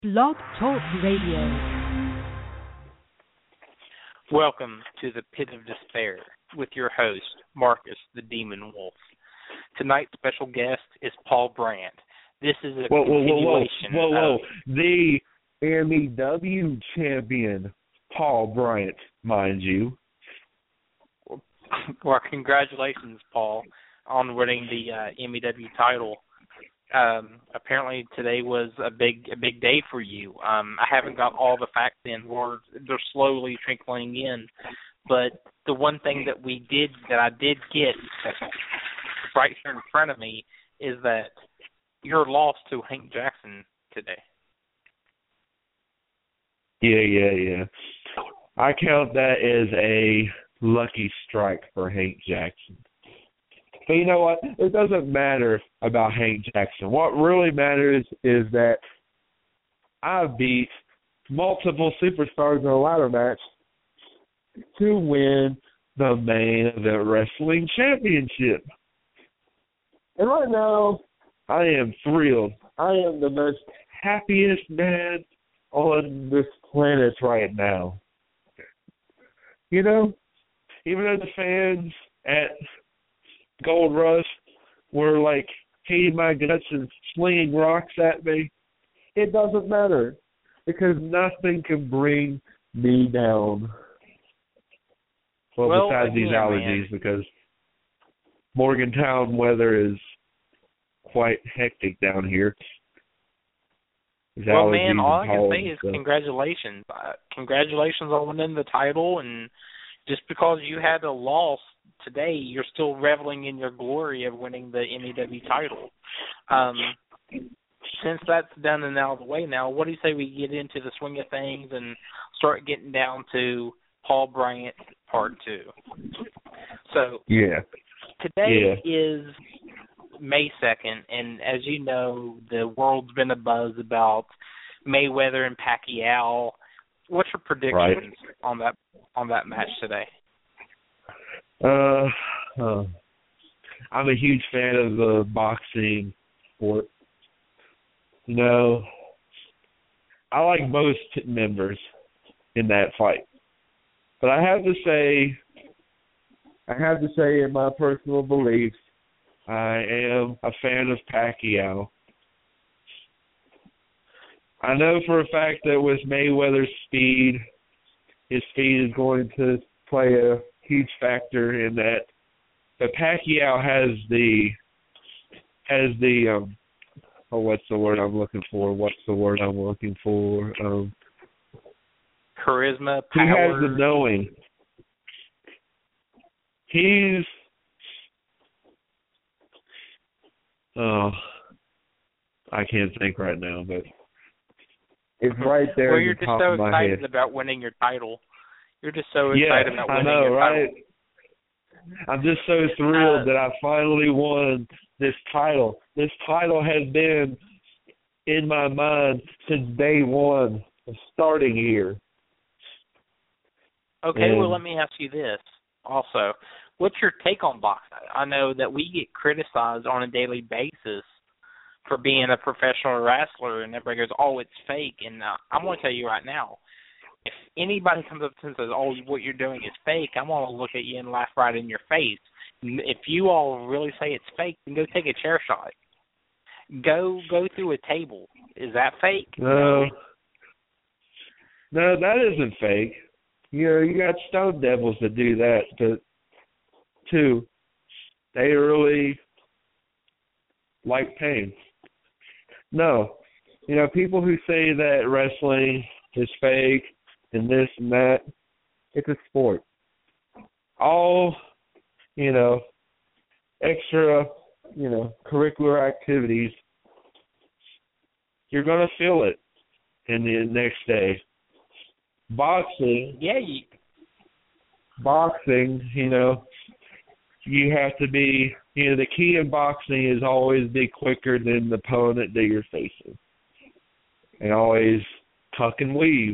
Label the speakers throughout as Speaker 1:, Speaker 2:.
Speaker 1: Blog Talk Radio.
Speaker 2: Welcome to the Pit of Despair with your host, Marcus the Demon Wolf. Tonight's special guest is Paul Brandt. This is a continuation
Speaker 3: of the MEW champion, Paul Brandt, mind you.
Speaker 2: Well, congratulations, Paul, on winning the MEW title. Apparently today was a big day for you. I haven't got all the facts in. They're slowly trickling in. But the one thing that I did get right here in front of me is that your loss to Hank Jackson today.
Speaker 3: Yeah. I count that as a lucky strike for Hank Jackson. But you know what? It doesn't matter about Hank Jackson. What really matters is that I beat multiple superstars in a ladder match to win the main event wrestling championship. And right now, I am thrilled. I am the most happiest man on this planet right now. You know, even though the fans at Gold Rush were like hating my guts and slinging rocks at me, it doesn't matter because nothing can bring me down. Well, besides these allergies, because Morgantown weather is quite hectic down here.
Speaker 2: Well, man, all I can say is congratulations. Congratulations on winning the title, and just because you had a loss today, you're still reveling in your glory of winning the MEW title. Since that's done and out of the way now, what do you say we get into the swing of things and start getting down to Paul Brandt Part 2? So, today is May 2nd, and as you know, the world's been abuzz about Mayweather and Pacquiao. What's your predictions on that match today?
Speaker 3: I'm a huge fan of the boxing sport. You know, I like most members in that fight. But I have to say in my personal beliefs, I am a fan of Pacquiao. I know for a fact that with Mayweather's speed, his speed is going to play a huge factor in that. But Pacquiao has the what's the word I'm looking for?
Speaker 2: Charisma, power.
Speaker 3: He has the knowing. I can't think right now, but it's right there.
Speaker 2: Well, you're just so excited about winning your title. You're just so excited about winning your title.
Speaker 3: I'm just so thrilled that I finally won this title. This title has been in my mind since day one of starting here.
Speaker 2: Okay, well, let me ask you this also. What's your take on boxing? I know that we get criticized on a daily basis for being a professional wrestler, and everybody goes, oh, it's fake. And I'm going to tell you right now, if anybody comes up and says, oh, what you're doing is fake, I'm going to look at you and laugh right in your face. If you all really say it's fake, then go take a chair shot. Go through a table. Is that fake?
Speaker 3: No, that isn't fake. You know, you got Stone Devils that do that, too. They really like pain. No. You know, people who say that wrestling is fake and this and that, it's a sport. All, extra, curricular activities, you're going to feel it in the next day. Boxing, you have to be, the key in boxing is always be quicker than the opponent that you're facing. And always tuck and weave.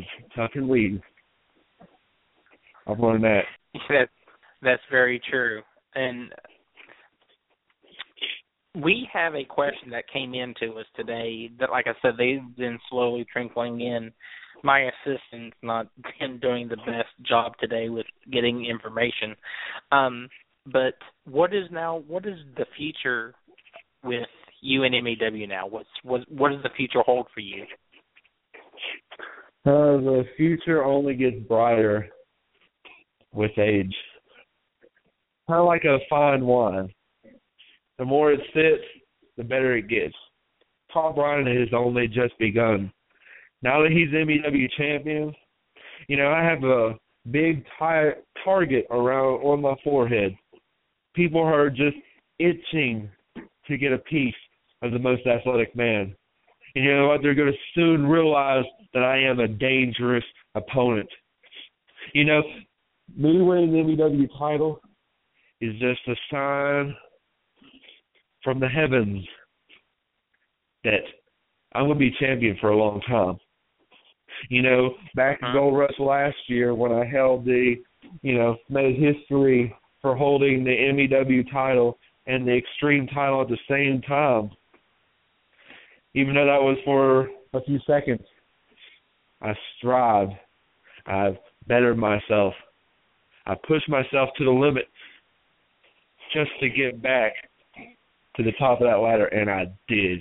Speaker 3: I've learned that.
Speaker 2: That's very true. And we have a question that came in to us today that, like I said, they've been slowly trickling in. My assistant's not been doing the best job today with getting information. But what is the future with you and MEW now? What does the future hold for you?
Speaker 3: The future only gets brighter with age. Kind of like a fine wine. The more it sits, the better it gets. Paul Bryan has only just begun. Now that he's MEW champion, I have a big target around on my forehead. People are just itching to get a piece of the most athletic man. And you know what? They're going to soon realize that I am a dangerous opponent. Me winning the MEW title is just a sign from the heavens that I'm going to be champion for a long time. Back in Gold Rush last year when I held made history for holding the MEW title and the Extreme title at the same time. Even though that was for a few seconds, I strived. I've bettered myself. I pushed myself to the limit just to get back to the top of that ladder, and I did.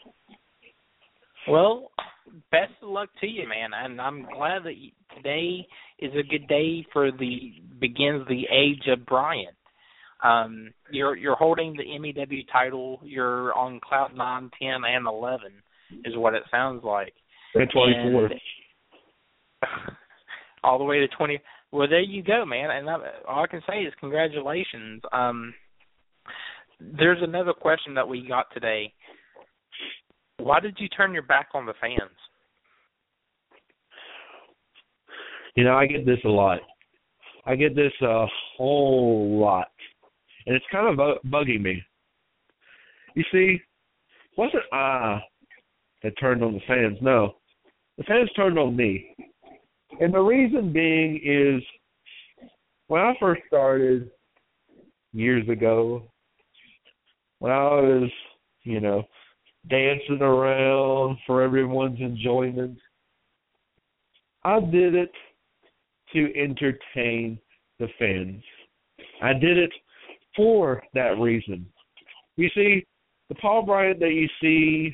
Speaker 3: Well,
Speaker 2: best of luck to you, man. And I'm glad that today is a good day begins the age of Bryan. You're holding the MEW title. You're on cloud 9, 10, and 11 is what it sounds like.
Speaker 3: And 24.
Speaker 2: All the way to 20. Well, there you go, man. And all I can say is congratulations. There's another question that we got today. Why did you turn your back on the fans?
Speaker 3: I get this a lot. I get this a whole lot. And it's kind of bugging me. You see, it wasn't I that turned on the fans. No, the fans turned on me. And the reason being is when I first started years ago, when I was, dancing around for everyone's enjoyment, I did it to entertain the fans. I did it for that reason. You see, the Paul Bryan that you see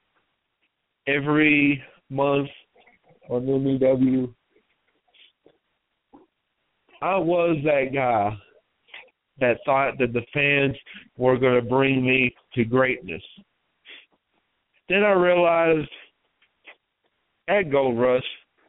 Speaker 3: every month on MEW, I was that guy that thought that the fans were going to bring me to greatness. Then I realized at Gold Rush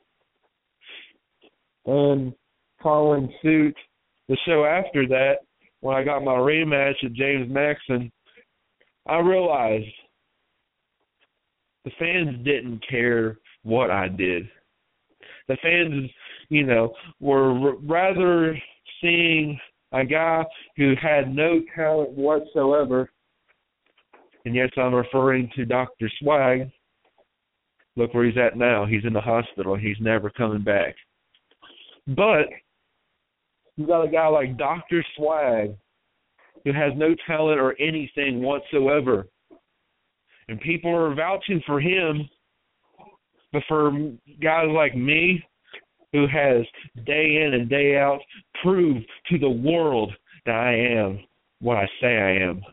Speaker 3: and following suit the show after that, when I got my rematch at James Maxson, I realized the fans didn't care what I did. The fans, were rather seeing a guy who had no talent whatsoever, and yes, I'm referring to Dr. Swag. Look where he's at now. He's in the hospital. He's never coming back. But you got a guy like Dr. Swag who has no talent or anything whatsoever. And people are vouching for him. But for guys like me, who has day in and day out proved to the world that I am what I say I am.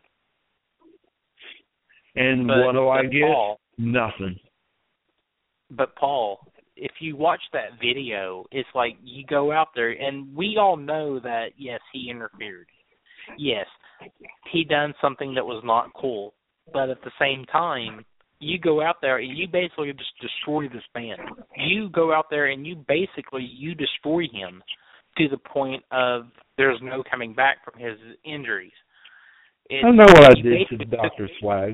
Speaker 3: And what do I get?
Speaker 2: Paul,
Speaker 3: nothing.
Speaker 2: But Paul, if you watch that video, it's like you go out there, and we all know that, yes, he interfered. Yes, he done something that was not cool. But at the same time, you go out there and you basically just destroy this man. You go out there and you destroy him to the point of there's no coming back from his injuries.
Speaker 3: I know what I did to Dr. Swag.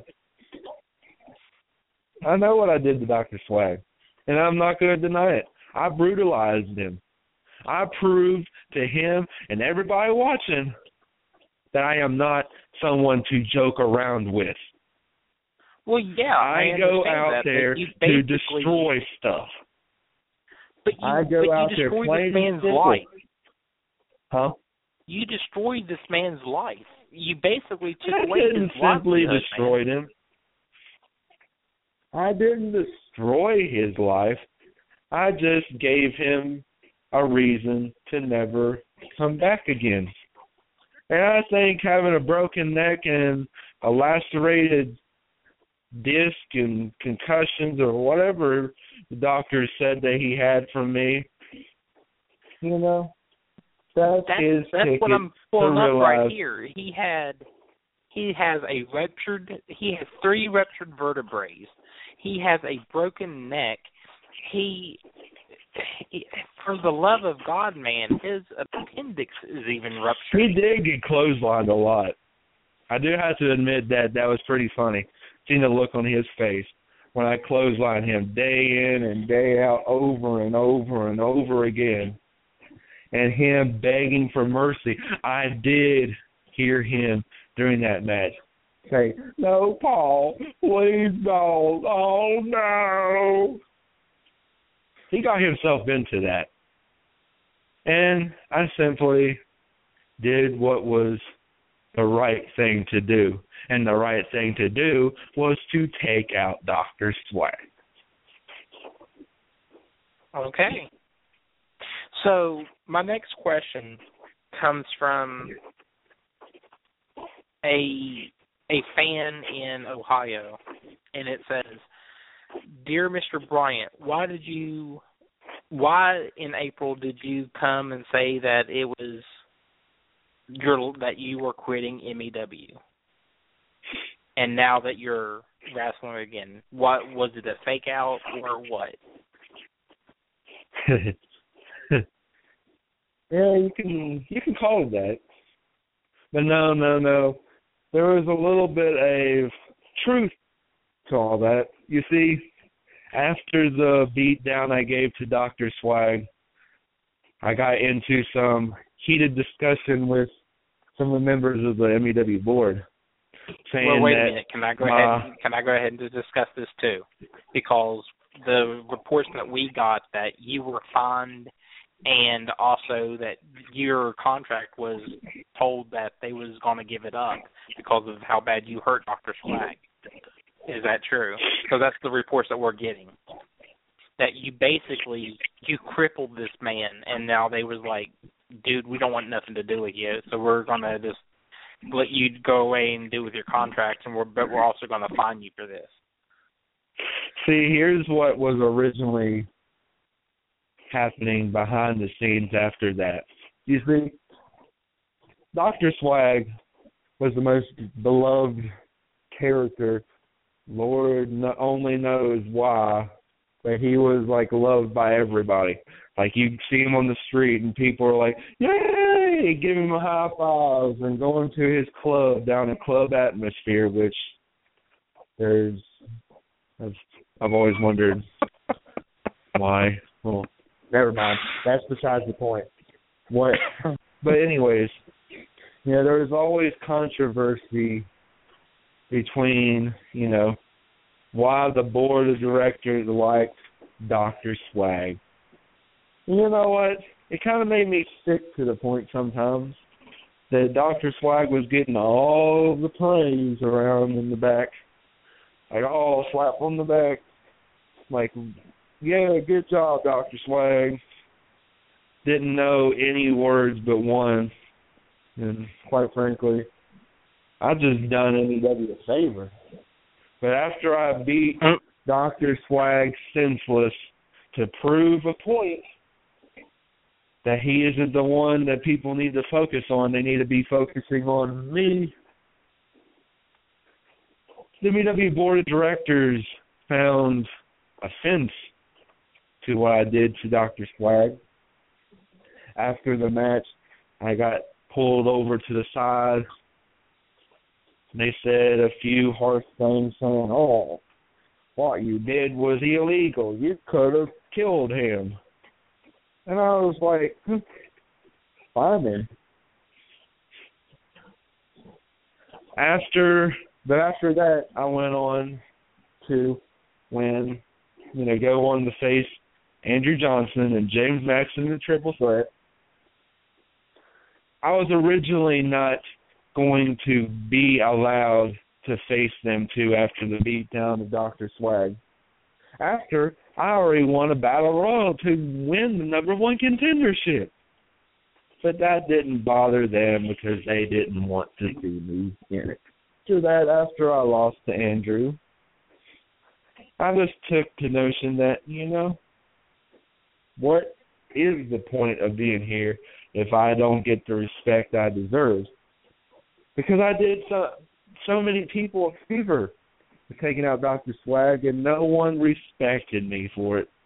Speaker 3: I know what I did to Dr. Swag, and I'm not going to deny it. I brutalized him. I proved to him and everybody watching that I am not someone to joke around with.
Speaker 2: Well, yeah,
Speaker 3: I go out there to destroy stuff.
Speaker 2: But you destroyed this man's life.
Speaker 3: Huh?
Speaker 2: You destroyed this man's life. you basically took
Speaker 3: I
Speaker 2: away
Speaker 3: didn't
Speaker 2: his
Speaker 3: simply
Speaker 2: livelihood,
Speaker 3: destroy
Speaker 2: man.
Speaker 3: him. I didn't destroy his life. I just gave him a reason to never come back again. And I think having a broken neck and a lacerated disc and concussions or whatever the doctor said that he had from me, you know, that's his ticket
Speaker 2: what I'm pulling
Speaker 3: to
Speaker 2: up
Speaker 3: realize.
Speaker 2: right here. He has 3 ruptured vertebrae. He has a broken neck. He for the love of God, man, his appendix is even ruptured.
Speaker 3: He did get clotheslined a lot. I do have to admit that was pretty funny. Seeing the look on his face when I clotheslined him day in and day out over and over and over again. And him begging for mercy. I did hear him during that match say, "No, Paul, please don't. Oh, no." He got himself into that. And I simply did what was the right thing to do. And the right thing to do was to take out Dr. Swag.
Speaker 2: Okay. So my next question comes from a fan in Ohio, and it says, "Dear Mr. Bryant, why in April did you come and say that it was that you were quitting MEW? And now that you're wrestling again, what was it, a fake out or what?"
Speaker 3: Yeah, you can call it that. But no. There was a little bit of truth to all that. You see, after the beat down I gave to Dr. Swag, I got into some heated discussion with some of the members of the MEW board, saying
Speaker 2: well, wait
Speaker 3: that,
Speaker 2: a minute. Can I go ahead and discuss this too? Because the reports that we got that you were fined, and also that your contract was told that they was going to give it up because of how bad you hurt Dr. Swag. Is that true? So that's the reports that we're getting. That you crippled this man, and now they was like, "Dude, we don't want nothing to do with you, so we're going to just let you go away and do with your contract, but we're also going to fine you for this."
Speaker 3: See, here's what was originally happening behind the scenes after that. You see, Dr. Swag was the most beloved character. Lord only knows why, but he was like loved by everybody. Like you see him on the street and people are like, "Yay!" giving him a high fives and going to his club down in Club Atmosphere, which I've always wondered why. Well, never mind. That's besides the point. But anyways, there was always controversy between, why the board of directors liked Dr. Swag. And you know what? It kind of made me sick to the point sometimes that Dr. Swag was getting all the praise around in the back. Like, oh, slap on the back. Like, yeah, good job, Dr. Swag. Didn't know any words but one. And quite frankly, I just done MEW a favor. But after I beat Dr. Swag senseless to prove a point that he isn't the one that people need to focus on, they need to be focusing on me. The MEW Board of Directors found offense to what I did to Dr. Swag. After the match, I got pulled over to the side. They said a few harsh things saying, "Oh, what you did was illegal. You could have killed him." And I was like, fine then. After that, I went on to go on to face Andrew Johnson and James Maxson in the triple threat. I was originally not going to be allowed to face them too after the beatdown of Dr. Swag. After I already won a battle royal to win the #1 contendership. But that didn't bother them because they didn't want to see me in it. To that, after I lost to Andrew, I just took the notion that, what is the point of being here if I don't get the respect I deserve? Because I did so many people a favor for taking out Dr. Swag, and no one respected me for it.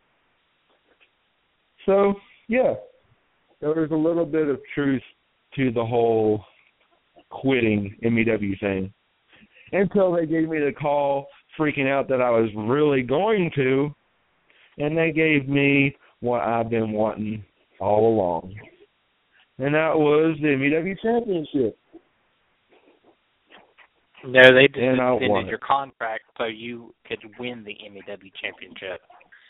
Speaker 3: So, yeah, there was a little bit of truth to the whole quitting MEW thing. Until they gave me the call freaking out that I was really going to, and they gave me what I've been wanting all along. And that was the MEW Championship.
Speaker 2: No, they just extended your contract so you could win the MEW Championship.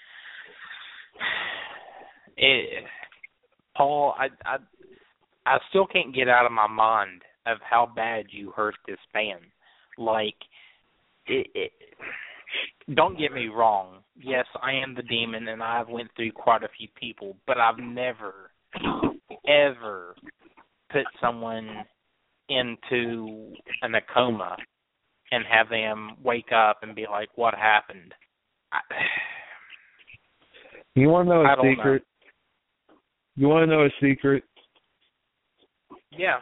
Speaker 2: Paul, I still can't get out of my mind of how bad you hurt this band. Like, don't get me wrong. Yes, I am the demon, and I've went through quite a few people, but I've never, ever put someone into a coma and have them wake up and be like, what happened?
Speaker 3: You want to know a secret? You want to know a secret?
Speaker 2: Yeah.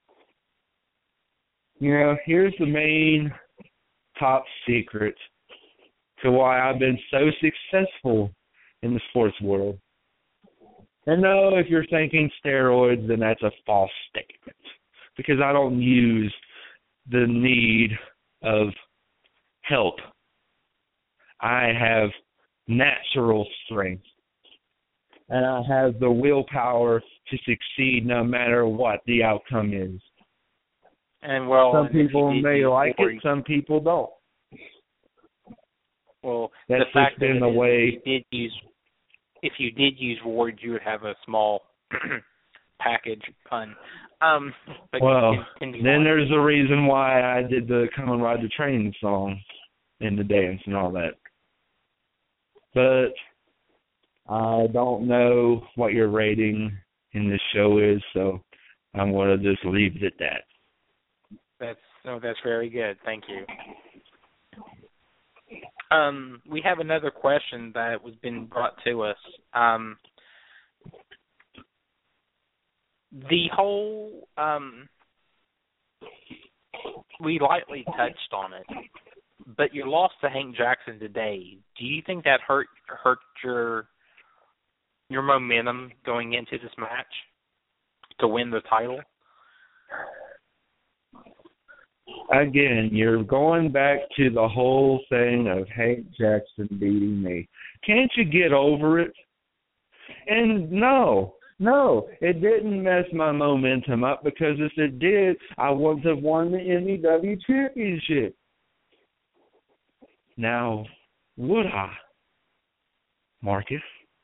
Speaker 3: Here's the main top secret to why I've been so successful in the sports world. And no, if you're thinking steroids, then that's a false statement. Because I don't use the need of help. I have natural strength. And I have the willpower to succeed no matter what the outcome is.
Speaker 2: And
Speaker 3: some people may like it, some people don't.
Speaker 2: Well,
Speaker 3: that's
Speaker 2: the fact
Speaker 3: just been the way.
Speaker 2: If you did use Ward, you would have a small package pun. But
Speaker 3: then there's a reason why I did the "Come and Ride the Train" song and the dance and all that. But I don't know what your rating in this show is, so I'm going to just leave it at that.
Speaker 2: That's very good. Thank you. We have another question that was been brought to us. The whole we lightly touched on it, but you lost to Hank Jackson today. Do you think that hurt your momentum going into this match to win the title?
Speaker 3: Again, you're going back to the whole thing of Hank Jackson beating me. Can't you get over it? And no, it didn't mess my momentum up, because if it did, I wouldn't have won the MEW Championship. Now, would I, Marcus?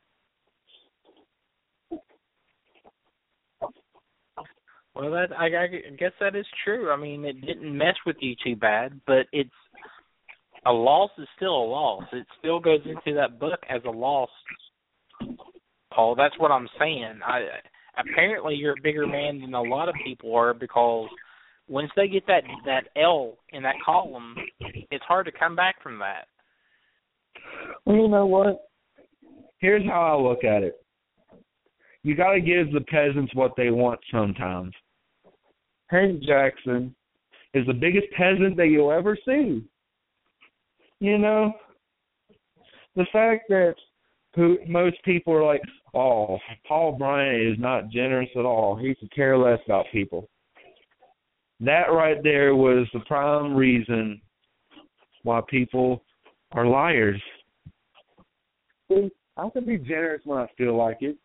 Speaker 2: Well, I guess that is true. I mean, it didn't mess with you too bad, but it's a loss is still a loss. It still goes into that book as a loss, Paul. That's what I'm saying. Apparently, you're a bigger man than a lot of people are, because once they get that L in that column, it's hard to come back from that.
Speaker 3: Well, you know what? Here's how I look at it. You got to give the peasants what they want sometimes. Hank Jackson is the biggest peasant that you'll ever see. The fact that most people are like, oh, Paul Bryant is not generous at all. He could care less about people. That right there was the prime reason why people are liars. See, I can be generous when I feel like it.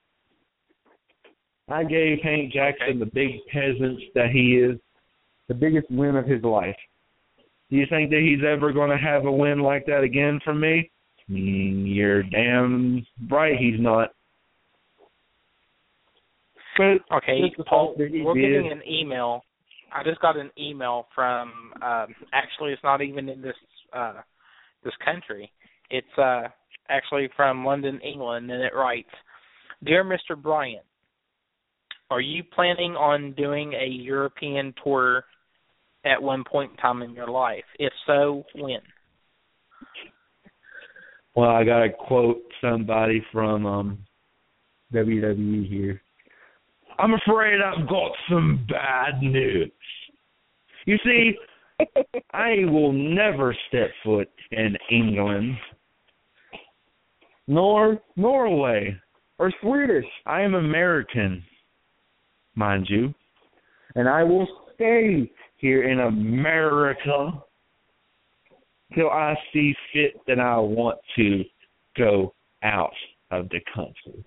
Speaker 3: I gave Hank Jackson the big peasants that he is, the biggest win of his life. Do you think that he's ever going to have a win like that again from me? You're damn right he's not. But
Speaker 2: okay, Paul, we're getting an email I just got an email from. Actually, it's not even in this this country. It's actually from London, England, and it writes, "Dear Mr. Bryant, are you planning on doing a European tour at one point in time in your life? If so, when?"
Speaker 3: Well, I gotta quote somebody from WWE here. "I'm afraid I've got some bad news. You see, I will never step foot in England, nor Norway, or Swedish. I am American, mind you, and I will stay here in America till I see fit that I want to go out of the country."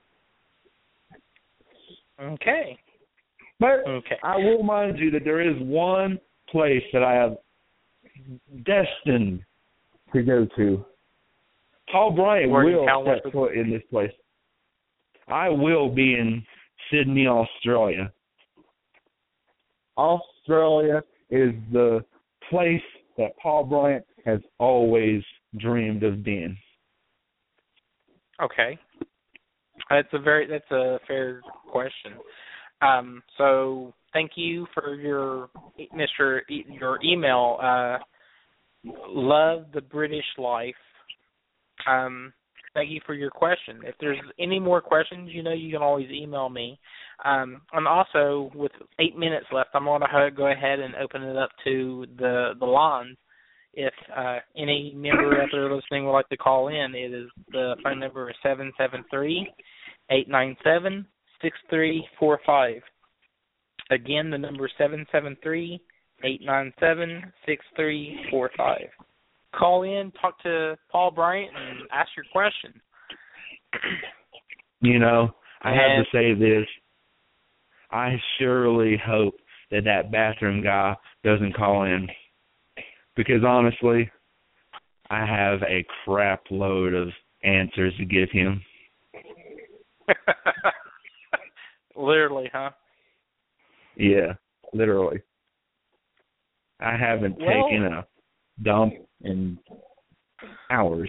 Speaker 2: Okay.
Speaker 3: But
Speaker 2: Okay.
Speaker 3: I will mind you that there is one place that I have destined to go to. Paul Bryant will step foot in this place. I will be in Sydney, Australia. Australia is the place that Paul Bryant has always dreamed of being.
Speaker 2: Okay. That's a fair question. So thank you for your email. Love the British life. Thank you for your question. If there's any more questions, you can always email me. And also, with 8 minutes left, I'm going to go ahead and open it up to the lines. If any member out there listening would like to call in, the phone number is 773-897-6345. Again, the number is 773-897-6345. Call in, talk to Paul Bryant, and ask your question.
Speaker 3: I have to say this. I surely hope that bathroom guy doesn't call in. Because honestly, I have a crap load of answers to give him.
Speaker 2: Literally, huh?
Speaker 3: Yeah, literally. I haven't taken a dump in hours.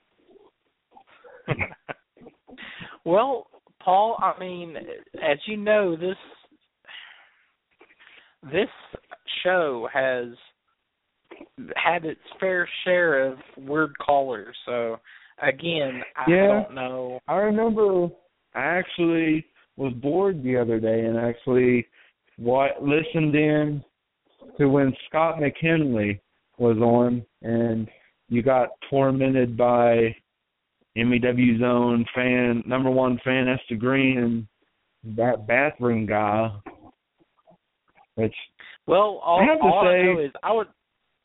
Speaker 2: Well, Paul, I mean, as you know, this show has had its fair share of weird callers. So, again, I don't know.
Speaker 3: I remember I actually was bored the other day and actually listened in to when Scott McKinley was on, and you got tormented by MEW's own number one fan, Esther Green, and that bathroom guy. Which,
Speaker 2: all I know is I would.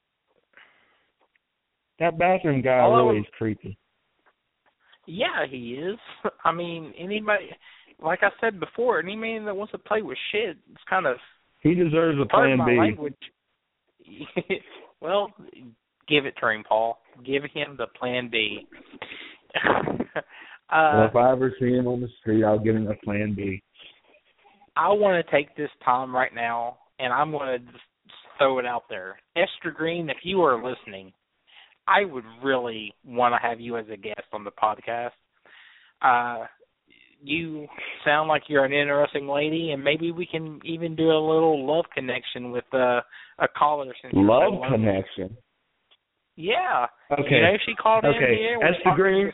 Speaker 3: That bathroom guy really is creepy.
Speaker 2: Yeah, he is. I mean, anybody, like I said before, any man that wants to play with shit, it's kind of.
Speaker 3: He deserves a plan B.
Speaker 2: Language. Well, give it to him, Paul. Give him the plan B.
Speaker 3: If I ever see him on the street, I'll give him a plan B.
Speaker 2: I want to take this time right now, and I'm going to just throw it out there. Esther Green, if you are listening, I would really want to have you as a guest on the podcast. You sound like you're an interesting lady, and maybe we can even do a little love connection with a caller.
Speaker 3: Love connection?
Speaker 2: Yeah.
Speaker 3: Okay.
Speaker 2: She called in here.
Speaker 3: Esther Green,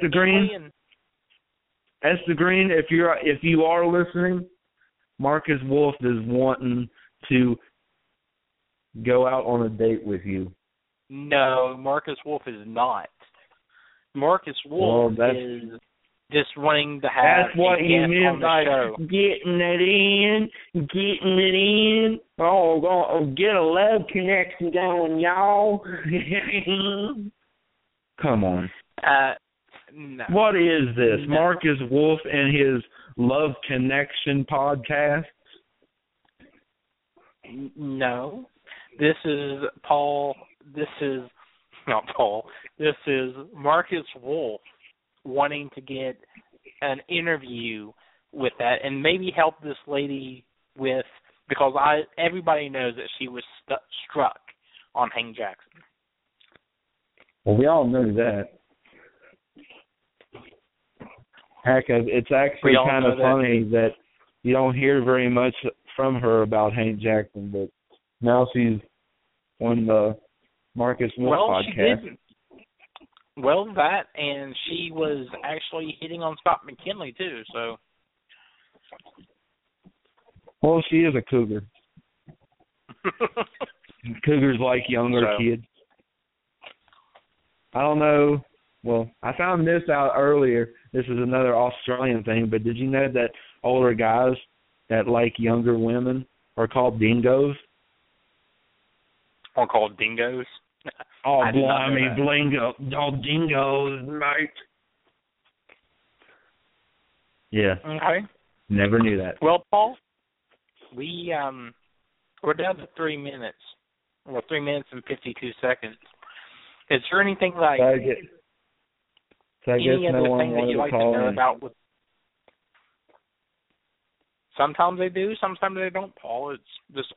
Speaker 3: if you are listening, Marcus Wolf is wanting to go out on a date with you.
Speaker 2: No, Marcus Wolf is not. Marcus Wolf is just wanting to have
Speaker 3: that's what you mean by
Speaker 2: show.
Speaker 3: Getting it in. Oh, get a love connection going, y'all. Come on.
Speaker 2: No.
Speaker 3: What is this?
Speaker 2: No.
Speaker 3: Marcus Wolf and his Love Connection podcast?
Speaker 2: No. This is Paul. This is not Paul. This is Marcus Wolf wanting to get an interview with that and maybe help this lady with because everybody knows that she was struck on Hank Jackson.
Speaker 3: Well, we all knew that. Heck, it's actually kind of funny that you don't hear very much from her about Hank Jackson, but now she's on the Marcus Moore podcast.
Speaker 2: She did. Well, that, and she was actually hitting on Scott McKinley, too, so.
Speaker 3: Well, she is a cougar. Cougars like younger kids. I don't know. Well, I found this out earlier. This is another Australian thing, but did you know that older guys that like younger women are called dingoes?
Speaker 2: Are called dingoes?
Speaker 3: Oh, blimey, blingo. Oh, dingoes, mate. Yeah.
Speaker 2: Okay.
Speaker 3: Never knew that.
Speaker 2: Well, Paul, we're down to 3 minutes. Well, 3 minutes and 52 seconds. Is there anything like any other thing that you'd like to know about? Sometimes they do, sometimes they don't, Paul. It's just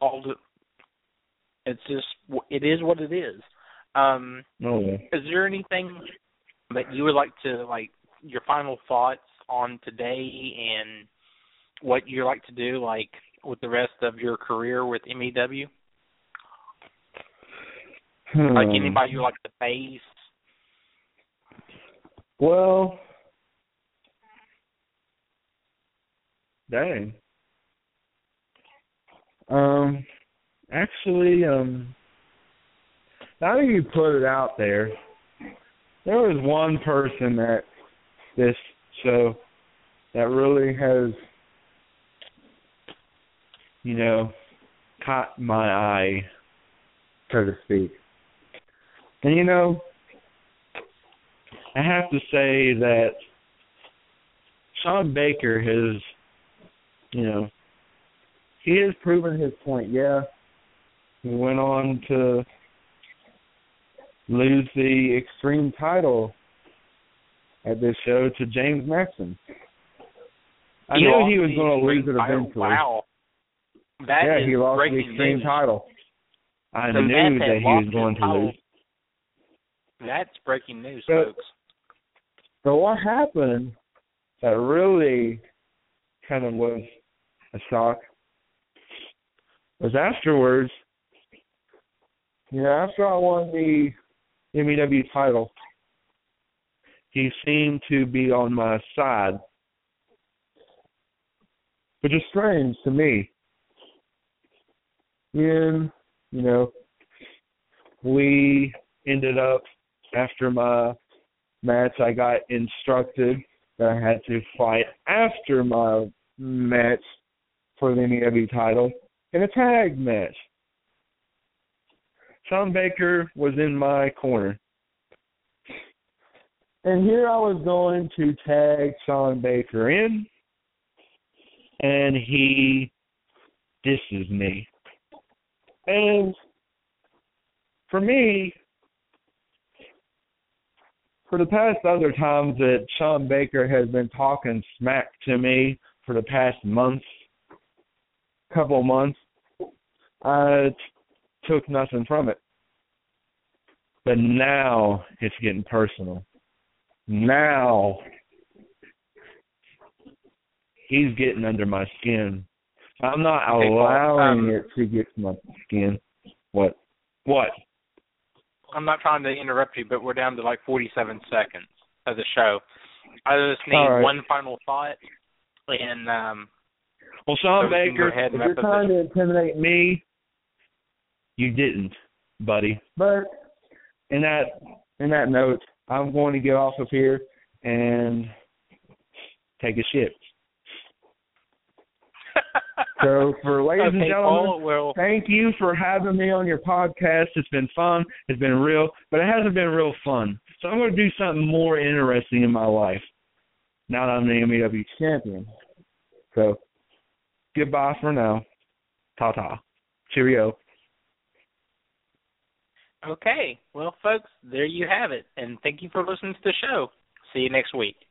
Speaker 2: it is what it is. Is there anything that you would like to, your final thoughts on today and what you like to do, with the rest of your career with MEW? Like anybody you like to face?
Speaker 3: Well, dang. Actually, now that you put it out there, there was one person at this show that really has, caught my eye, so to speak. And, I have to say that Sean Baker has, he has proven his point. Yeah, he went on to lose the Extreme title at this show to James Maxson. I knew he was going to lose it eventually.
Speaker 2: Wow.
Speaker 3: He lost the Extreme title. I knew that he was going to lose.
Speaker 2: That's breaking news, folks.
Speaker 3: So what happened that really kind of was a shock was afterwards, after I won the MEW title, he seemed to be on my side, which is strange to me. And, we ended up, after my match, I got instructed that I had to fight after my match for the MEW title in a tag match. Sean Baker was in my corner. And here I was going to tag Sean Baker in, and he disses me. And for me, for the past other times that Sean Baker has been talking smack to me for the past couple months, I took nothing from it. But now it's getting personal. Now he's getting under my skin. I'm not allowing it to get to my skin. What?
Speaker 2: I'm not trying to interrupt you, but we're down to 47 seconds of the show. I just need one final thought. And
Speaker 3: well, Sean Baker, if you're trying to intimidate me, you didn't, buddy. But in that note, I'm going to get off of here and take a shit. So, for ladies and gentlemen, thank you for having me on your podcast. It's been fun. It's been real, but it hasn't been real fun. So I'm going to do something more interesting in my life now that I'm the MEW champion. So, goodbye for now. Ta-ta. Cheerio.
Speaker 2: Okay. Well, folks, there you have it. And thank you for listening to the show. See you next week.